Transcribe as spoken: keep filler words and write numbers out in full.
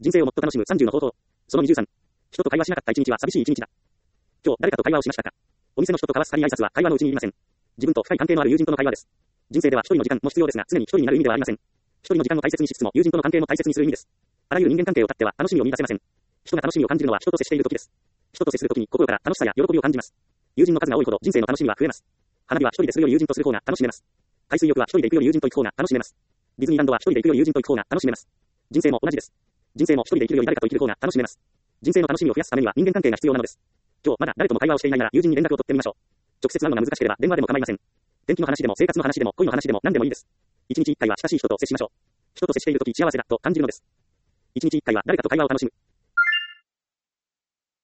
人生をもっと楽しむさんじゅうの方法。そのにじゅうさん。人と会話しなかった一日は寂しい一日だ。今日、誰かと会話をしましたか？お店の人と交わす仮挨拶は会話のうちにいりません。自分と深い関係のある友人との会話です。人生では一人の時間も必要ですが、常に一人になる意味ではありません。一人の時間を大切にしつつも、友人との関係も大切にする意味です。あらゆる人間関係を絶っては楽しみを見出せません。人が楽しみを感じるのは人と接している時です。人と接する時に心から楽しさや喜びを感じます。友人の数が多いほど人生の楽しみは増えます。花火は一人でするより友人とする方が楽しめます。海水浴は一人で行くより友人と行く方が楽しめます。ディズニーランドは一人で行くより友人と行く方が楽しめます。人生も同じです。人生も一人で生きるより誰かと生きる方が楽しめます。人生の楽しみを増やすためには人間関係が必要なのです。今日まだ誰とも会話をしていないなら友人に連絡を取ってみましょう。直接会うのが難しければ電話でも構いません。天気の話でも生活の話でも恋の話でも何でもいいです。一日一回は親しい人と接しましょう。人と接しているとき幸せだと感じるのです。一日一回は誰かと会話を楽しむ。